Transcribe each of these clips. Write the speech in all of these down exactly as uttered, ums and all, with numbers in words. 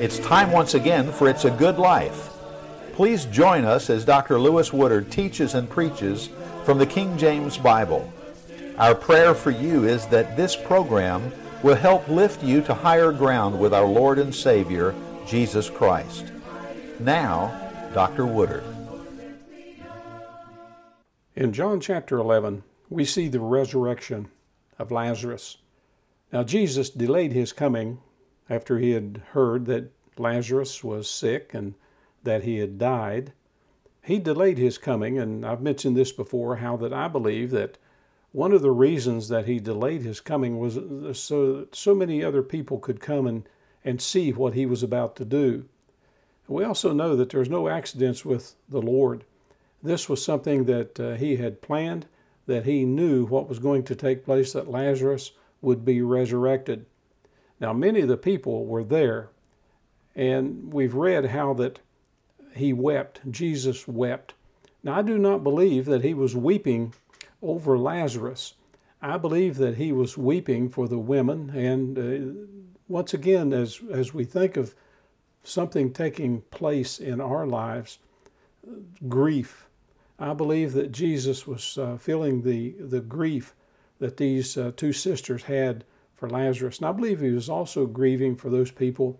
It's time once again for It's a Good Life. Please join us as Doctor Lewis Woodard teaches and preaches from the King James Bible. Our prayer for you is that this program will help lift you to higher ground with our Lord and Savior, Jesus Christ. Now, Doctor Woodard. In John chapter eleven, we see the resurrection of Lazarus. Now, Jesus delayed his coming after he had heard that Lazarus was sick and that he had died. He delayed his coming, and I've mentioned this before, how that I believe that one of the reasons that he delayed his coming was so so many other people could come and, and see what he was about to do. We also know that there's no accidents with the Lord. This was something that uh, he had planned, that he knew what was going to take place, that Lazarus would be resurrected. Now, many of the people were there, and we've read how that he wept. Jesus wept. Now, I do not believe that he was weeping over Lazarus. I believe that he was weeping for the women, and uh, once again, as, as we think of something taking place in our lives, grief, I believe that Jesus was uh, feeling the, the grief that these uh, two sisters had for Lazarus. And I believe he was also grieving for those people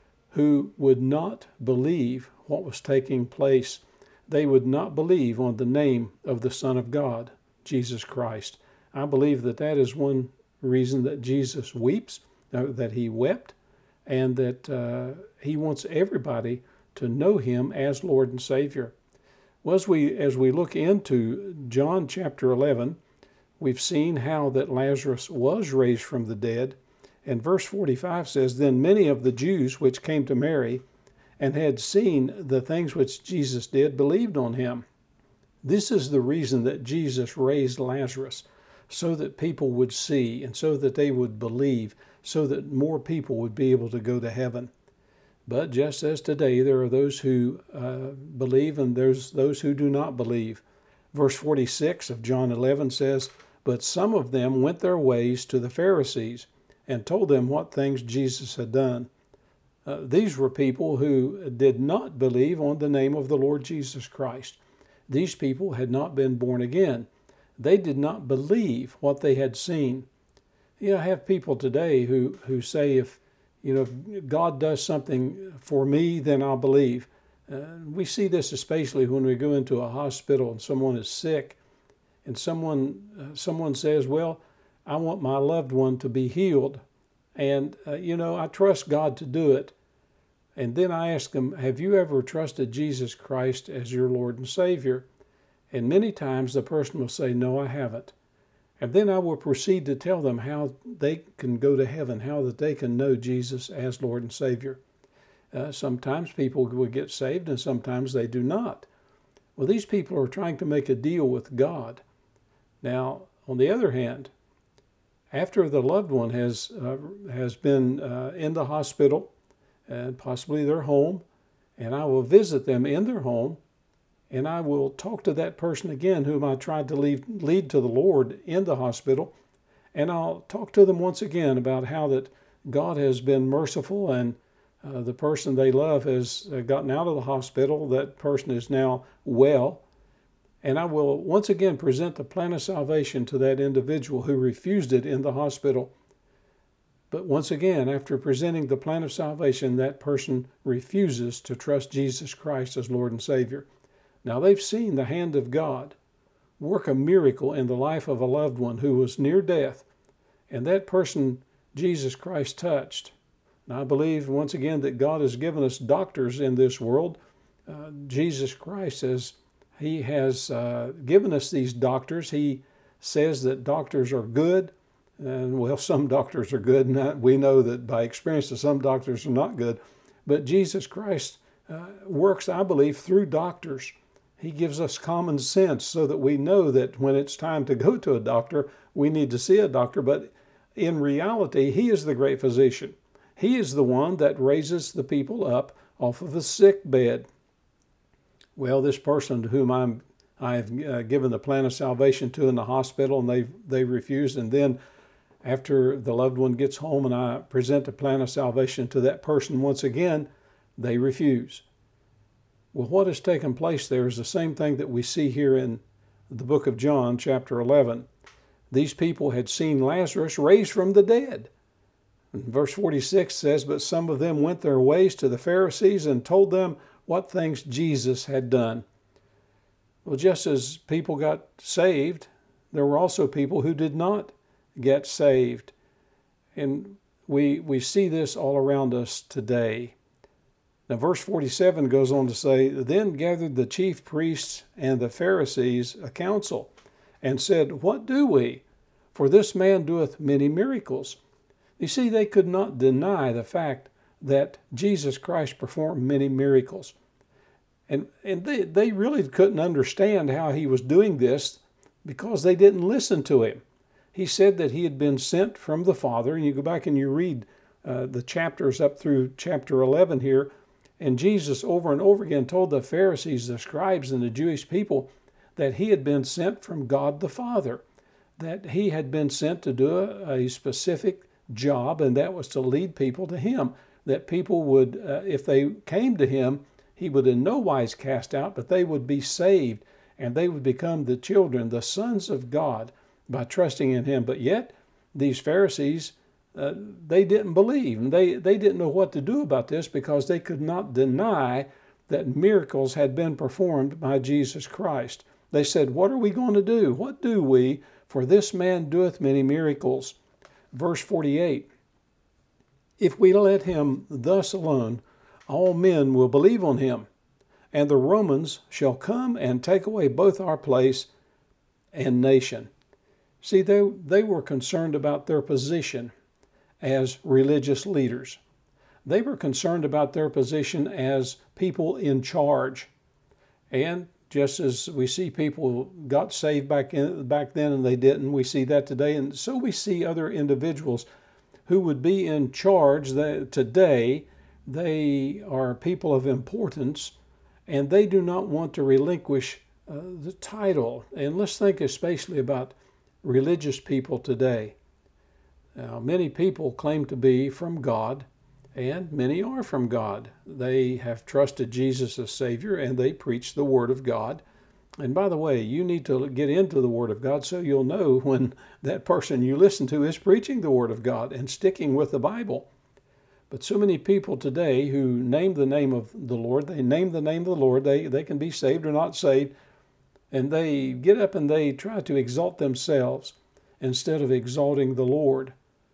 who would not believe what was taking place. They would not believe on the name of the Son of God, Jesus Christ. I believe that that is one reason that Jesus weeps, uh, that he wept, and that uh, he wants everybody to know him as Lord and Savior. Well, as we, as we look into John chapter eleven, we've seen how that Lazarus was raised from the dead. And verse forty-five says, "Then many of the Jews which came to Mary and had seen the things which Jesus did believed on him." This is the reason that Jesus raised Lazarus, so that people would see and so that they would believe, so that more people would be able to go to heaven. But just as today, there are those who uh, believe and there's those who do not believe. Verse forty-six of John eleven says, "But some of them went their ways to the Pharisees and told them what things Jesus had done." Uh, these were people who did not believe on the name of the Lord Jesus Christ. These people had not been born again. They did not believe what they had seen. You know, I have people today who, who say, if, you know, if God does something for me, then I'll believe. Uh, we see this especially when we go into a hospital and someone is sick, and someone uh, someone says, "Well, I want my loved one to be healed, and uh, you know, I trust God to do it." And then I ask them, "Have you ever trusted Jesus Christ as your Lord and Savior?" And many times the person will say, "No, I haven't." And then I will proceed to tell them how they can go to heaven, how that they can know Jesus as Lord and Savior. Uh, sometimes people will get saved and sometimes they do not. Well, these people are trying to make a deal with God. Now, on the other hand, after the loved one has uh, has been uh, in the hospital and possibly their home, and I will visit them in their home, and I will talk to that person again whom I tried to lead, lead to the Lord in the hospital, and I'll talk to them once again about how that God has been merciful and uh, the person they love has uh, gotten out of the hospital. That person is now well. And I will once again present the plan of salvation to that individual who refused it in the hospital. But once again, after presenting the plan of salvation, that person refuses to trust Jesus Christ as Lord and Savior. Now, they've seen the hand of God work a miracle in the life of a loved one who was near death, and that person Jesus Christ touched. Now, I believe once again that God has given us doctors in this world. Uh, Jesus Christ has He has uh, given us these doctors. He says that doctors are good. And well, some doctors are good. And we know that by experience that some doctors are not good. But Jesus Christ uh, works, I believe, through doctors. He gives us common sense so that we know that when it's time to go to a doctor, we need to see a doctor. But in reality, He is the great physician. He is the one that raises the people up off of the sick bed. Well, this person to whom I'm, I've uh, given the plan of salvation to in the hospital, and they they refused, and then after the loved one gets home and I present the plan of salvation to that person once again, they refuse. Well, what has taken place there is the same thing that we see here in the book of John, chapter eleven. These people had seen Lazarus raised from the dead. And verse forty-six says, "But some of them went their ways to the Pharisees and told them what things Jesus had done." Well, just as people got saved, there were also people who did not get saved. And we, we see this all around us today. Now, verse forty-seven goes on to say, "Then gathered the chief priests and the Pharisees a council, and said, What do we? For this man doeth many miracles." You see, they could not deny the fact that Jesus Christ performed many miracles. And, and they, they really couldn't understand how he was doing this because they didn't listen to him. He said that he had been sent from the Father, and you go back and you read uh, the chapters up through chapter eleven here, and Jesus over and over again told the Pharisees, the scribes, and the Jewish people that he had been sent from God the Father, that he had been sent to do a, a specific job, and that was to lead people to him, that people would, uh, if they came to him, he would in no wise cast out, but they would be saved, and they would become the children, the sons of God, by trusting in him. But yet, these Pharisees, uh, they didn't believe, and they, they didn't know what to do about this because they could not deny that miracles had been performed by Jesus Christ. They said, "What are we going to do? What do we? For this man doeth many miracles." Verse forty-eight, "If we let him thus alone, all men will believe on him, and the Romans shall come and take away both our place and nation." See, they, they were concerned about their position as religious leaders. They were concerned about their position as people in charge. And just as we see people got saved back in, back then and they didn't, we see that today. And so we see other individuals who would be in charge that today. They are people of importance, and they do not want to relinquish uh, the title. And let's think especially about religious people today. Now, many people claim to be from God, and many are from God. They have trusted Jesus as Savior, and they preach the Word of God. And by the way, you need to get into the Word of God so you'll know when that person you listen to is preaching the Word of God and sticking with the Bible. But so many people today who name the name of the Lord, they name the name of the Lord, they, they can be saved or not saved, and they get up and they try to exalt themselves instead of exalting the Lord.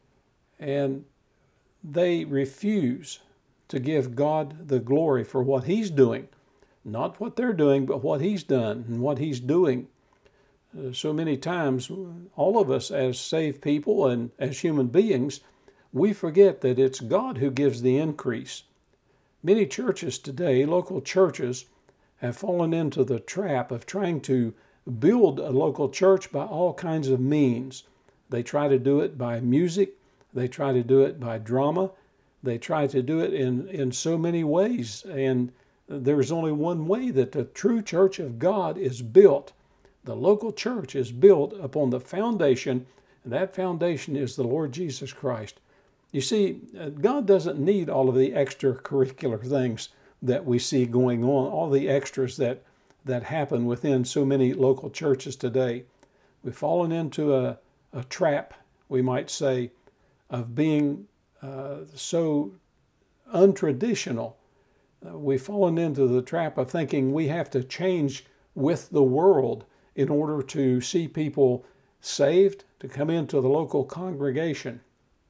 And they refuse to give God the glory for what He's doing. Not what they're doing, but what He's done and what He's doing. Uh, so many times, all of us as saved people and as human beings, we forget that it's God who gives the increase. Many churches today, local churches, have fallen into the trap of trying to build a local church by all kinds of means. They try to do it by music. They try to do it by drama. They try to do it in, in so many ways. And there's only one way that the true church of God is built. The local church is built upon the foundation, and that foundation is the Lord Jesus Christ. You see, God doesn't need all of the extracurricular things that we see going on, all the extras that, that happen within so many local churches today. We've fallen into a, a trap, we might say, of being uh, so untraditional. Uh, we've fallen into the trap of thinking we have to change with the world in order to see people saved, to come into the local congregation.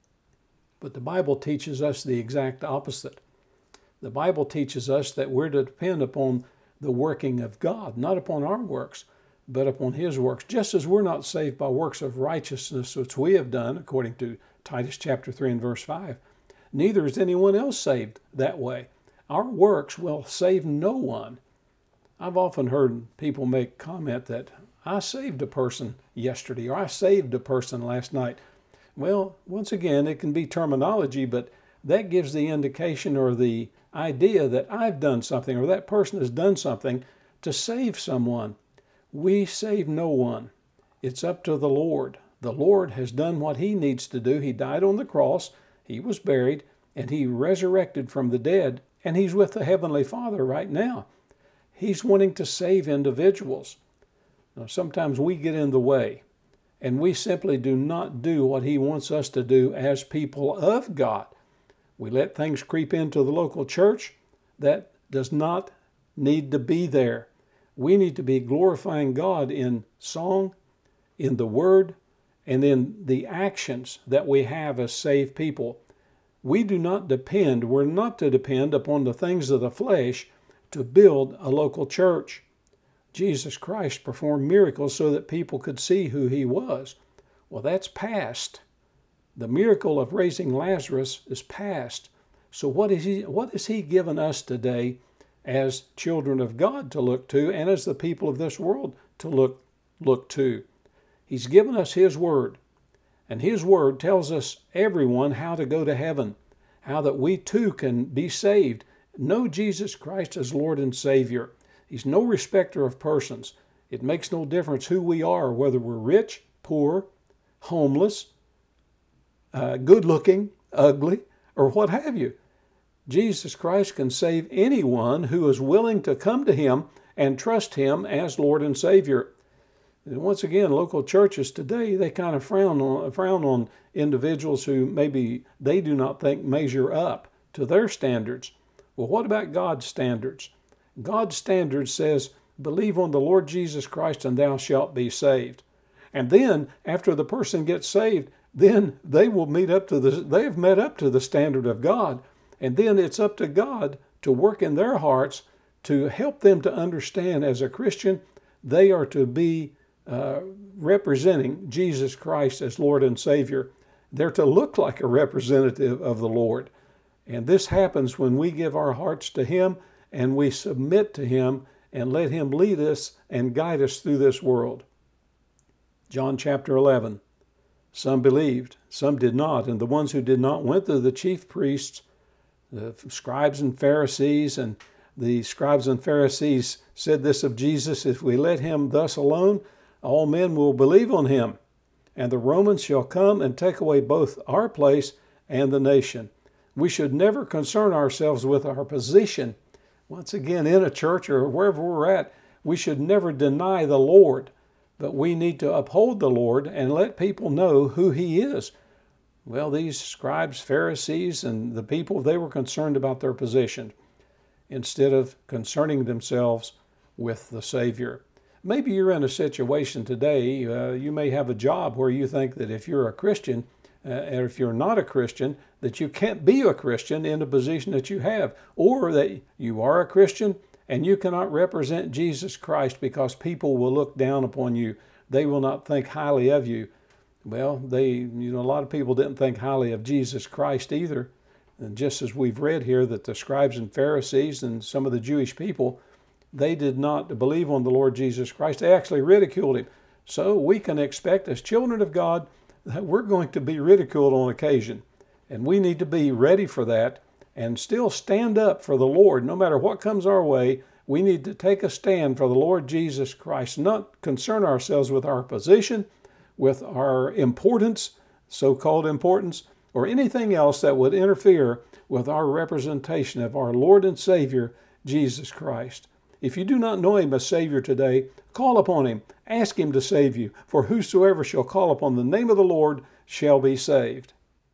But the Bible teaches us the exact opposite. The Bible teaches us that we're to depend upon the working of God, not upon our works, but upon His works. Just as we're not saved by works of righteousness, which we have done, according to Titus chapter three and verse five, neither is anyone else saved that way. Our works will save no one. I've often heard people make comment that I saved a person yesterday, or I saved a person last night. Well, once again, it can be terminology, but that gives the indication or the idea that I've done something or that person has done something to save someone. We save no one. It's up to the Lord. The Lord has done what he needs to do. He died on the cross, he was buried, and he resurrected from the dead, and he's with the Heavenly Father right now. He's wanting to save individuals. Now, sometimes we get in the way, and we simply do not do what he wants us to do as people of God. We let things creep into the local church that does not need to be there. We need to be glorifying God in song, in the Word, and in the actions that we have as saved people. We do not depend, we're not to depend upon the things of the flesh to build a local church. Jesus Christ performed miracles so that people could see who he was. Well, that's past. The miracle of raising Lazarus is past. So what is he, what has he given us today as children of God to look to, and as the people of this world to look, look to? He's given us his word, and his word tells us, everyone, how to go to heaven, how that we too can be saved. Know Jesus Christ as Lord and Savior. He's no respecter of persons. It makes no difference who we are, whether we're rich, poor, homeless, uh, good-looking, ugly, or what have you. Jesus Christ can save anyone who is willing to come to him and trust him as Lord and Savior. And once again, local churches today, they kind of frown on, frown on individuals who maybe they do not think measure up to their standards. Well, what about God's standards? God's standard says, believe on the Lord Jesus Christ and thou shalt be saved. And then, after the person gets saved, then they will meet up to the, they have met up to the standard of God. And then it's up to God to work in their hearts to help them to understand, as a Christian, they are to be uh, representing Jesus Christ as Lord and Savior. They're to look like a representative of the Lord. And this happens when we give our hearts to him and we submit to him and let him lead us and guide us through this world. John chapter eleven. Some believed, some did not. And the ones who did not went to the chief priests, the scribes and Pharisees. And the scribes and Pharisees said this of Jesus, if we let him thus alone, all men will believe on him. And the Romans shall come and take away both our place and the nation. We should never concern ourselves with our position. Once again, in a church or wherever we're at, we should never deny the Lord, but we need to uphold the Lord and let people know who he is. Well, these scribes, Pharisees, and the people, they were concerned about their position instead of concerning themselves with the Savior. Maybe you're in a situation today, uh, you may have a job where you think that if you're a Christian, uh, or if you're not a Christian, that you can't be a Christian in the position that you have, or that you are a Christian and you cannot represent Jesus Christ because people will look down upon you. They will not think highly of you. Well, they, you know, a lot of people didn't think highly of Jesus Christ either. And just as we've read here that the scribes and Pharisees and some of the Jewish people, they did not believe on the Lord Jesus Christ. They actually ridiculed him. So we can expect as children of God that we're going to be ridiculed on occasion. And we need to be ready for that and still stand up for the Lord. No matter what comes our way, we need to take a stand for the Lord Jesus Christ, not concern ourselves with our position, with our importance, so-called importance, or anything else that would interfere with our representation of our Lord and Savior, Jesus Christ. If you do not know him as Savior today, call upon him. Ask him to save you. For whosoever shall call upon the name of the Lord shall be saved.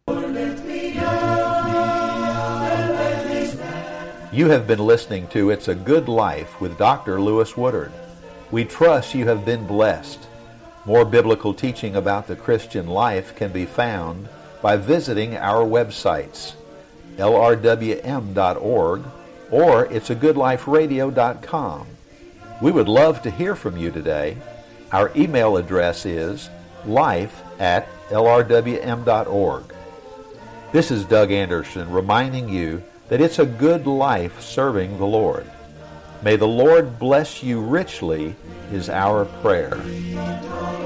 You have been listening to It's a Good Life with Doctor Lewis Woodard. We trust you have been blessed. More biblical teaching about the Christian life can be found by visiting our websites, L R W M dot org or it's a good life radio dot com. We would love to hear from you today. Our email address is life at L R W M dot org. This is Doug Anderson reminding you that it's a good life serving the Lord. May the Lord bless you richly is our prayer.